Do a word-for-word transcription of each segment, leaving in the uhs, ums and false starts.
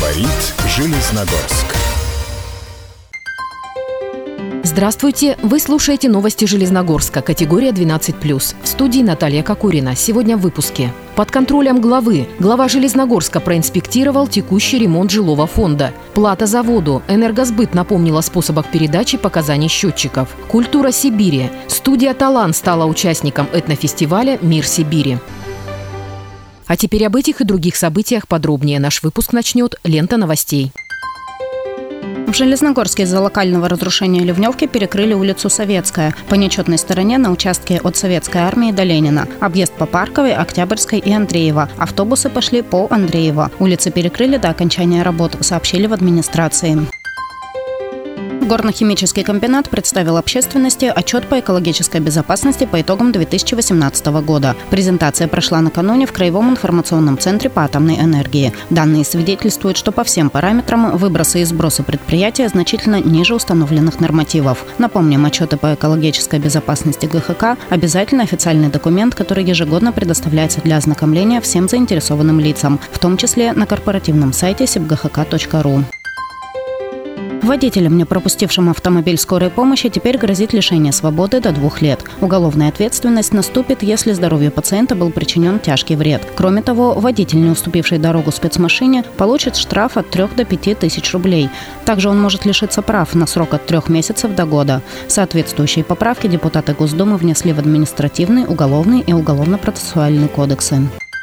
Говорит Железногорск. Здравствуйте! Вы слушаете новости Железногорска, категория двенадцать плюс. В студии Наталья Кокурина. Сегодня в выпуске. Под контролем главы. Глава Железногорска проинспектировал текущий ремонт жилого фонда. Плата за воду. Энергосбыт напомнил о способах передачи показаний счетчиков. Культура Сибири. Студия «Талант» стала участником этнофестиваля «Мир Сибири». А теперь об этих и других событиях подробнее. Наш выпуск начнет лента новостей. В Железногорске из-за локального разрушения ливневки перекрыли улицу Советская по нечетной стороне на участке от Советской армии до Ленина. Объезд по Парковой, Октябрьской и Андреева. Автобусы пошли по Андреева. Улицы перекрыли до окончания работ, сообщили в администрации. Горно-химический комбинат представил общественности отчет по экологической безопасности по итогам две тысячи восемнадцатого года. Презентация прошла накануне в Краевом информационном центре по атомной энергии. Данные свидетельствуют, что по всем параметрам выбросы и сбросы предприятия значительно ниже установленных нормативов. Напомним, отчеты по экологической безопасности ГХК – обязательно официальный документ, который ежегодно предоставляется для ознакомления всем заинтересованным лицам, в том числе на корпоративном сайте сибгхк точка ру. Водителям, не пропустившим автомобиль скорой помощи, теперь грозит лишение свободы до двух лет. Уголовная ответственность наступит, если здоровью пациента был причинен тяжкий вред. Кроме того, водитель, не уступивший дорогу спецмашине, получит штраф от трех до пяти тысяч рублей. Также он может лишиться прав на срок от трех месяцев до года. Соответствующие поправки депутаты Госдумы внесли в административный, уголовный и уголовно-процессуальный кодексы.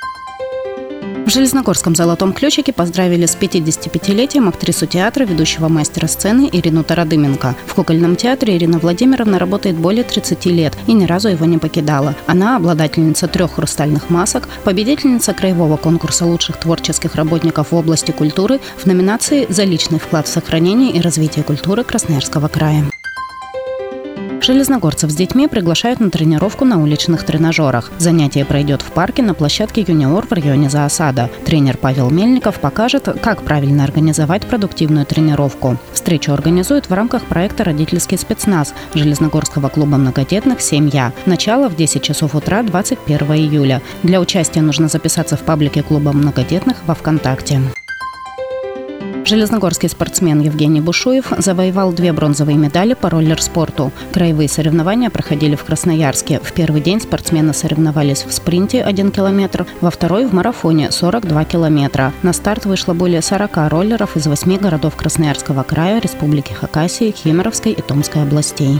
В Железногорском «Золотом ключике» поздравили с пятидесятипятилетием актрису театра, ведущего мастера сцены Ирину Тарадыменко. В кукольном театре Ирина Владимировна работает более тридцати лет и ни разу его не покидала. Она обладательница трех хрустальных масок, победительница краевого конкурса лучших творческих работников в области культуры в номинации «За личный вклад в сохранение и развитие культуры Красноярского края». Железногорцев с детьми приглашают на тренировку на уличных тренажерах. Занятие пройдет в парке на площадке «Юниор» в районе Заосада. Тренер Павел Мельников покажет, как правильно организовать продуктивную тренировку. Встречу организуют в рамках проекта «Родительский спецназ» Железногорского клуба многодетных «Семья». Начало в десять часов утра двадцать первого июля. Для участия нужно записаться в паблике клуба многодетных во ВКонтакте. Железногорский спортсмен Евгений Бушуев завоевал две бронзовые медали по роллер-спорту. Краевые соревнования проходили в Красноярске. В первый день спортсмены соревновались в спринте один километр, во второй – в марафоне сорок два километра. На старт вышло более сорока роллеров из восьми городов Красноярского края, Республики Хакасия, Кемеровской и Томской областей.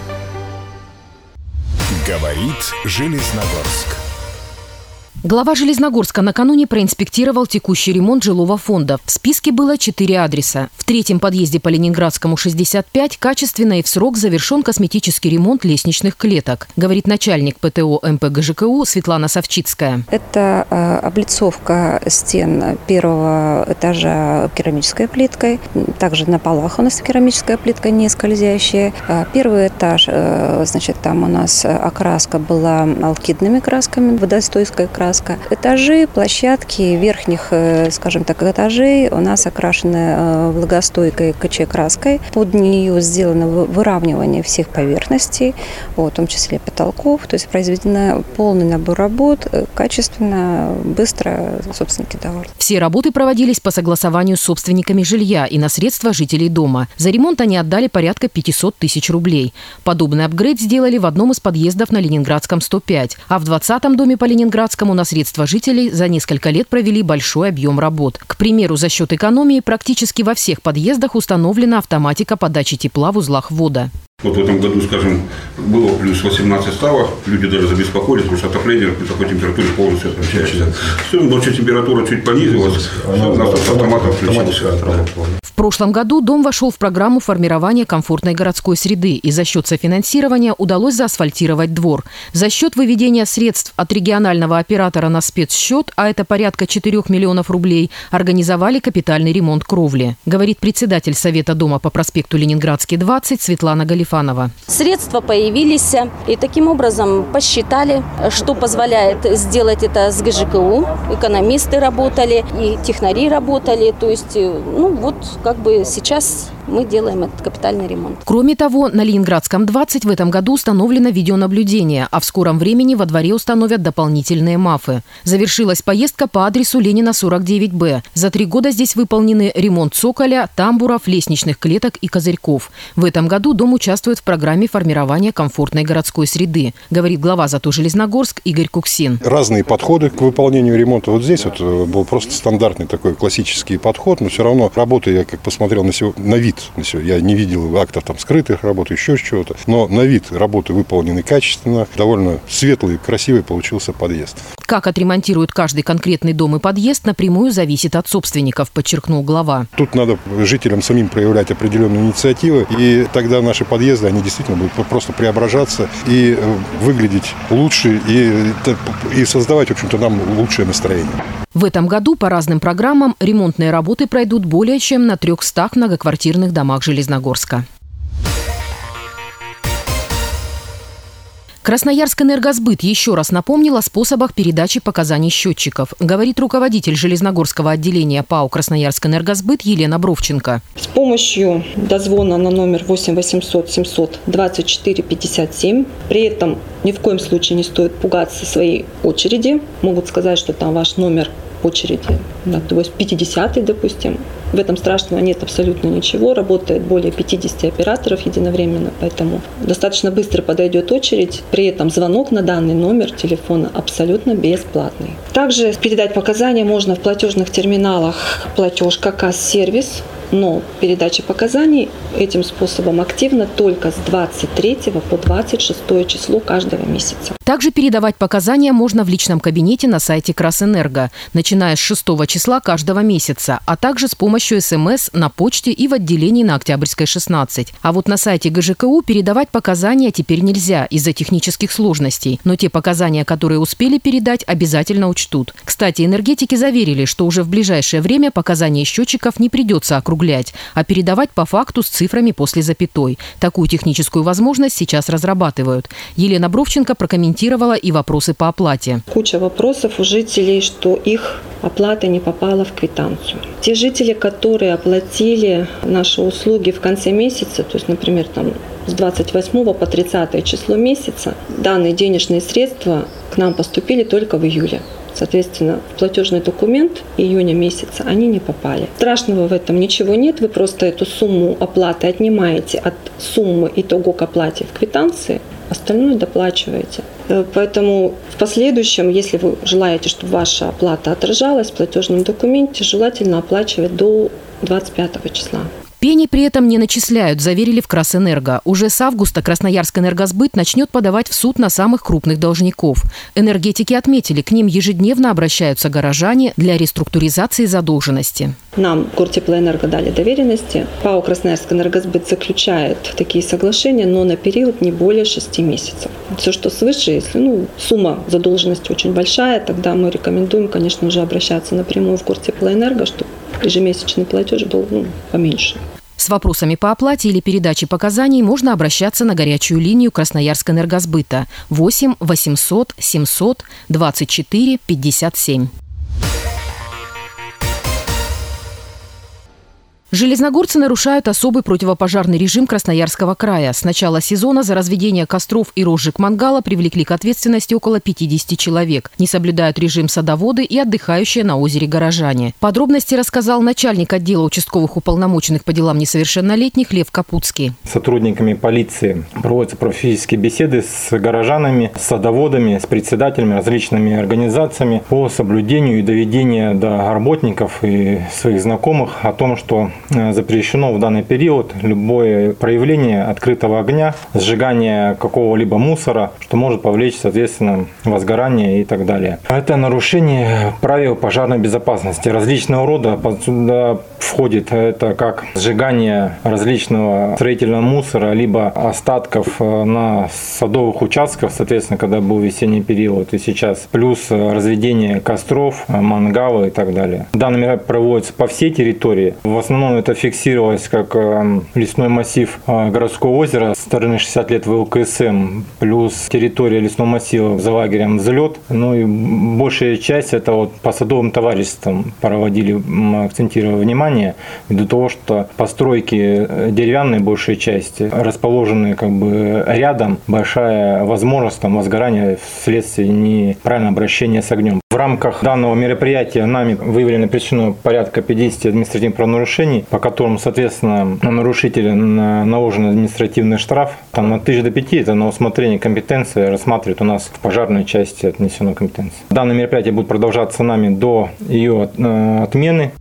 Говорит Железногорск. Глава Железногорска накануне проинспектировал текущий ремонт жилого фонда. В списке было четыре адреса. В третьем подъезде по Ленинградскому шестьдесят пять качественно и в срок завершен косметический ремонт лестничных клеток, говорит начальник ПТО МПГЖКУ Светлана Савчицкая. Это э, облицовка стен первого этажа керамической плиткой. Также на полах у нас керамическая плитка не скользящая. Первый этаж, э, значит, там у нас окраска была алкидными красками, водостойкая краска. Этажи, площадки верхних, скажем так, этажей у нас окрашены влагостойкой КЧ-краской. Под нее сделано выравнивание всех поверхностей, в том числе потолков. То есть произведен полный набор работ, качественно, быстро, собственники довольны. Все работы проводились по согласованию с собственниками жилья и на средства жителей дома. За ремонт они отдали порядка пятьсот тысяч рублей. Подобный апгрейд сделали в одном из подъездов на Ленинградском сто пять, а в двадцатом доме по Ленинградскому на средства жителей за несколько лет провели большой объем работ. К примеру, за счет экономии практически во всех подъездах установлена автоматика подачи тепла в узлах ввода. Вот в этом году, скажем, было плюс восемнадцать ставок, люди даже забеспокоились, потому что отопление при такой температуре полностью отключается. Все, ночью температура чуть понизилась, все, у нас автомат включился. В прошлом году дом вошел в программу формирования комфортной городской среды, и за счет софинансирования удалось заасфальтировать двор. За счет выведения средств от регионального оператора на спецсчет, а это порядка четырёх миллионов рублей, организовали капитальный ремонт кровли, говорит председатель Совета дома по проспекту Ленинградский, двадцать Светлана Галифанова. Средства появились, и таким образом посчитали, что позволяет сделать это с ГЖКУ. Экономисты работали, и технари работали. То есть, ну вот, как бы сейчас мы делаем этот капитальный ремонт. Кроме того, на Ленинградском двадцать в этом году установлено видеонаблюдение, а в скором времени во дворе установят дополнительные МАФы. Завершилась поездка по адресу Ленина сорок девять Б. За три года здесь выполнены ремонт цоколя, тамбуров, лестничных клеток и козырьков. В этом году дом участвует в программе формирования комфортной городской среды, говорит глава ЗАТО «Железногорск» Игорь Куксин. Разные подходы к выполнению ремонта. Вот здесь вот был просто стандартный такой классический подход, но все равно работы, я как посмотрел на, сего, на вид, на сего, я не видел актов там скрытых работ, еще чего-то, но на вид работы выполнены качественно, довольно светлый, красивый получился подъезд. Как отремонтируют каждый конкретный дом и подъезд, напрямую зависит от собственников, подчеркнул глава. Тут надо жителям самим проявлять определенную инициативу, и тогда наши подъезды, они действительно будут просто преображаться и выглядеть лучше, и, и создавать, в общем-то, нам лучшее настроение. В этом году по разным программам ремонтные работы пройдут более чем на трехстах многоквартирных домах Железногорска. Красноярскэнергосбыт еще раз напомнил о способах передачи показаний счетчиков, говорит руководитель Железногорского отделения ПАО «Красноярскэнергосбыт» Елена Бровченко. С помощью дозвона на номер восемь восемьсот семьсот двадцать четыре пятьдесят семь, при этом ни в коем случае не стоит пугаться своей очереди. Могут сказать, что там ваш номер очереди, да, то есть пятидесятый, допустим. В этом страшного нет абсолютно ничего. Работает более пятидесяти операторов единовременно, поэтому достаточно быстро подойдет очередь. При этом звонок на данный номер телефона абсолютно бесплатный. Также передать показания можно в платежных терминалах платежка КАС-сервис, но передача показаний этим способом активна только с двадцать третьего по двадцать шестое число каждого месяца. Также передавать показания можно в личном кабинете на сайте Красэнерго, начиная с шестого числа каждого месяца, а также с помощью СМС на почте и в отделении на Октябрьской, шестнадцать. А вот на сайте ГЖКУ передавать показания теперь нельзя из-за технических сложностей, но те показания, которые успели передать, обязательно учтут. Кстати, энергетики заверили, что уже в ближайшее время показания счетчиков не придется округлять, а передавать по факту с цифрами после запятой. Такую техническую возможность сейчас разрабатывают. Елена Бровченко прокомментировала и вопросы по оплате. Куча вопросов у жителей, что их оплата не попала в квитанцию. Те жители, которые оплатили наши услуги в конце месяца, то есть, например, там с двадцать восьмого по тридцатое число месяца, данные денежные средства к нам поступили только в июле. Соответственно, в платежный документ июня месяца они не попали. Страшного в этом ничего нет. Вы просто эту сумму оплаты отнимаете от суммы итого к оплате в квитанции, остальное доплачиваете. Поэтому в последующем, если вы желаете, чтобы ваша оплата отражалась в платежном документе, желательно оплачивать до двадцать пятого числа. Пени при этом не начисляют, заверили в Красэнерго. Уже с августа Красноярскэнергосбыт начнет подавать в суд на самых крупных должников. Энергетики отметили, к ним ежедневно обращаются горожане для реструктуризации задолженности. Нам Гортеплоэнерго дали доверенности. ПАО Красноярскэнергосбыт заключает такие соглашения, но на период не более шести месяцев. Все, что свыше, если ну, сумма задолженности очень большая, тогда мы рекомендуем, конечно, уже обращаться напрямую в Гортеплоэнерго, чтобы ежемесячный платеж был ну, поменьше. С вопросами по оплате или передаче показаний можно обращаться на горячую линию Красноярскэнергосбыта восемь восемьсот семьсот двадцать четыре пятьдесят семь. Железногорцы нарушают особый противопожарный режим Красноярского края. С начала сезона за разведение костров и розжиг мангала привлекли к ответственности около пятидесяти человек. Не соблюдают режим садоводы и отдыхающие на озере горожане. Подробности рассказал начальник отдела участковых уполномоченных по делам несовершеннолетних Лев Капуцкий. Сотрудниками полиции проводятся профилактические беседы с горожанами, с садоводами, с председателями, различными организациями по соблюдению и доведению до работников и своих знакомых о том, что запрещено в данный период любое проявление открытого огня, сжигание какого-либо мусора, что может повлечь, соответственно, возгорание и так далее. Это нарушение правил пожарной безопасности. Различного рода сюда входит это как сжигание различного строительного мусора, либо остатков на садовых участках, соответственно, когда был весенний период и сейчас, плюс разведение костров, мангалы и так далее. Данное мероприятие проводится по всей территории. В основном основном это фиксировалось как лесной массив городского озера со стороны шестьдесят лет вэ эл ка эс эм, плюс территория лесного массива за лагерем «Взлет». Ну и большая часть это вот по садовым товариществам проводили, акцентировали внимание, ввиду того, что постройки деревянные, большая часть, расположены как бы рядом, большая возможность там возгорания вследствие неправильного обращения с огнем. В рамках данного мероприятия нами выявлено причину порядка пятьдесят административных правонарушений, по которым, соответственно, на нарушителя наложен административный штраф. Там от тысячи до пяти, это на усмотрение компетенции рассматривает у нас в пожарной части отнесено компетенции. Данное мероприятие будет продолжаться нами до ее отмены.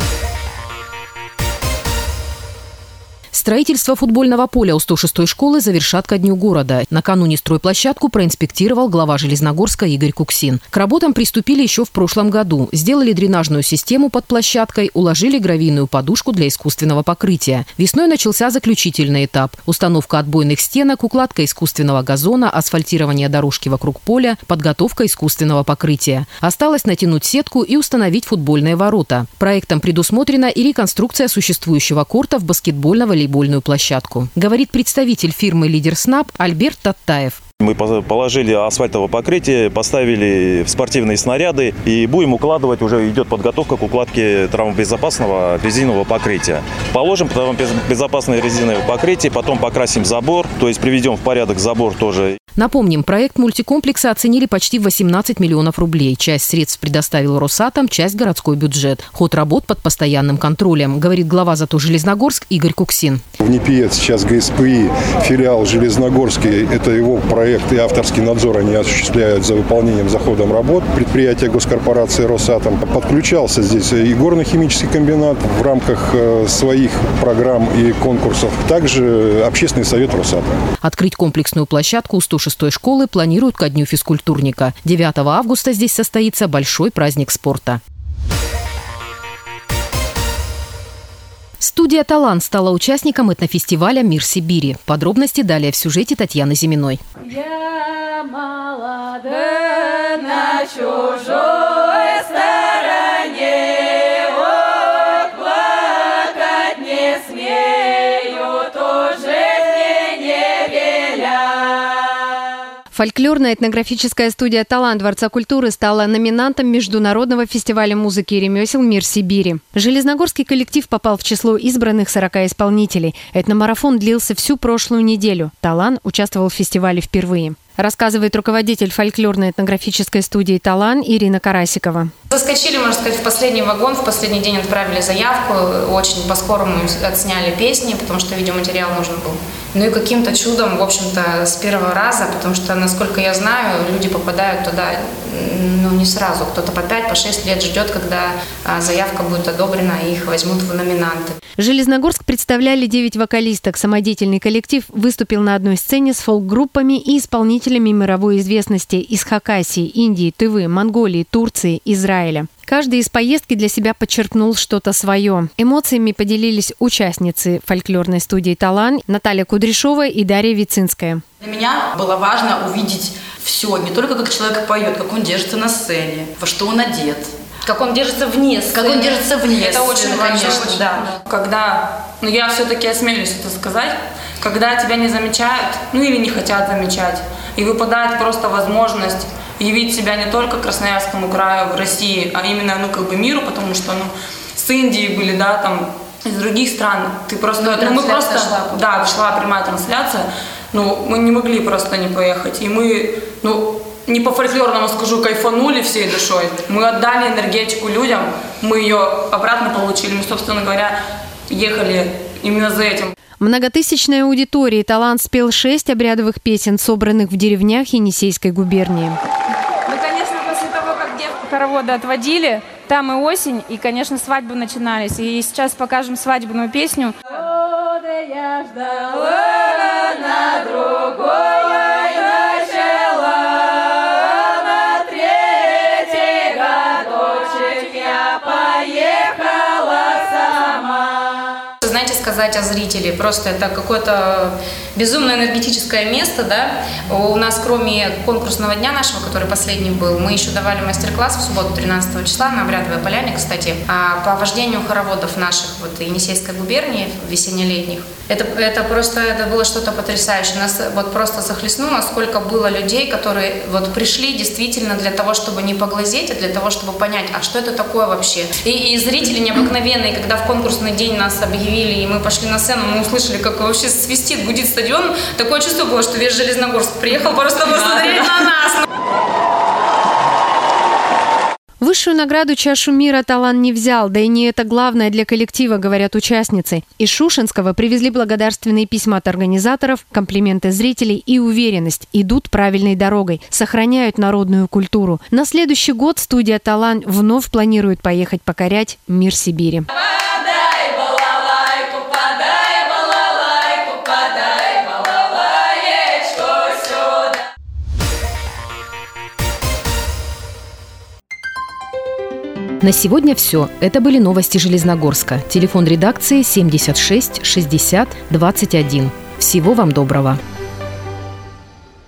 Строительство футбольного поля у сто шестой школы завершат ко дню города. Накануне стройплощадку проинспектировал глава Железногорска Игорь Куксин. К работам приступили еще в прошлом году. Сделали дренажную систему под площадкой, уложили гравийную подушку для искусственного покрытия. Весной начался заключительный этап. Установка отбойных стенок, укладка искусственного газона, асфальтирование дорожки вокруг поля, подготовка искусственного покрытия. Осталось натянуть сетку и установить футбольные ворота. Проектом предусмотрена и реконструкция существующего корта в баскетбольно-волейбольную площадку, говорит представитель фирмы «Лидер СНАП» Альберт Таттаев. Мы положили асфальтовое покрытие, поставили спортивные снаряды и будем укладывать, уже идет подготовка к укладке травмобезопасного резинового покрытия. Положим травмобезопасное резиновое покрытие, потом покрасим забор, то есть приведем в порядок забор тоже. Напомним, проект мультикомплекса оценили почти в восемнадцать миллионов рублей. Часть средств предоставил Росатом, часть – городской бюджет. Ход работ под постоянным контролем, говорит глава ЗАТО Железногорск Игорь Куксин. В НИПИЭД сейчас гэ эс пэ и, филиал Железногорский, это его проект и авторский надзор они осуществляют за выполнением, за ходом работ. Предприятие госкорпорации «Росатом». Подключался здесь и горно-химический комбинат в рамках своих программ и конкурсов. Также общественный совет «Росатом». Открыть комплексную площадку у сто шестой школы планируют ко дню физкультурника. девятого августа здесь состоится большой праздник спорта. Студия «Талант» стала участником этнофестиваля «Мир Сибири». Подробности далее в сюжете Татьяны Зиминой. Я молода на чужой стороне, вот плакать не смею, тоже не веля. Фольклорная этнографическая студия «Талант» Дворца культуры стала номинантом Международного фестиваля музыки и ремесел «Мир Сибири». Железногорский коллектив попал в число избранных сорока исполнителей. Этномарафон длился всю прошлую неделю. «Талант» участвовал в фестивале впервые. Рассказывает руководитель фольклорной этнографической студии «Талант» Ирина Карасикова. Заскочили, можно сказать, в последний вагон, в последний день отправили заявку, очень по-скорому отсняли песни, потому что видеоматериал нужен был. Ну и каким-то чудом, в общем-то, с первого раза, потому что, насколько я знаю, люди попадают туда, ну, не сразу. Кто-то по пять, по шесть лет ждет, когда заявка будет одобрена и их возьмут в номинанты. Железногорск представляли девять вокалисток. Самодеятельный коллектив выступил на одной сцене с фолк-группами и исполнителями мировой известности из Хакасии, Индии, Тывы, Монголии, Турции, Израиля. Каждый из поездки для себя подчеркнул что-то свое. Эмоциями поделились участницы фольклорной студии «Талант» Наталья Кудряшова и Дарья Вицинская. Для меня было важно увидеть все, не только как человек поет, как он держится на сцене, во что он одет. Как он держится вне сцены. Как он держится вне Это сцены, очень конечно, конечно, да. Когда, ну я все-таки осмелюсь это сказать, когда тебя не замечают, ну или не хотят замечать, и выпадает просто возможность явить себя не только Красноярскому краю, в России, а именно, ну, как бы миру, потому что, ну, с Индии были, да, там, из других стран. Ты просто, ну, ну мы просто, шла, да, шла прямая трансляция, ну, мы не могли просто не поехать, и мы, ну, не по-фольклорному скажу, кайфанули всей душой, мы отдали энергетику людям, мы ее обратно получили, мы, собственно говоря, ехали именно за этим. Многотысячной аудитории «Талант» спел шесть обрядовых песен, собранных в деревнях Енисейской губернии. Ну, конечно, после того, как девку хоровода отводили, там и осень, и, конечно, свадьбы начинались. И сейчас покажем свадебную песню. Я ждала на другое начала, на третий годочек я поехала сама. Знаете, сказать сказать о зрителе. Просто это какое-то безумно энергетическое место, да. У нас, кроме конкурсного дня нашего, который последний был, мы еще давали мастер-класс в субботу тринадцатого числа на Обрядовой поляне, кстати, по вождению хороводов наших вот Енисейской губернии весенне-летних. Это, это просто это было что-то потрясающее. Нас вот просто захлестнуло, сколько было людей, которые вот пришли действительно для того, чтобы не поглазеть, а для того, чтобы понять, а что это такое вообще. И, и зрители необыкновенные, когда в конкурсный день нас объявили, и мы пошли на сцену, мы услышали, как вообще свистит, гудит стадион. Такое чувство было, что весь Железногорск приехал просто посмотреть на нас. Высшую награду «Чашу мира» Талан не взял, да и не это главное для коллектива, говорят участницы. Из Шушенского привезли благодарственные письма от организаторов, комплименты зрителей и уверенность – идут правильной дорогой, сохраняют народную культуру. На следующий год студия «Талан» вновь планирует поехать покорять мир Сибири. На сегодня все. Это были новости Железногорска. Телефон редакции семьдесят шесть шестьдесят двадцать один. Всего вам доброго.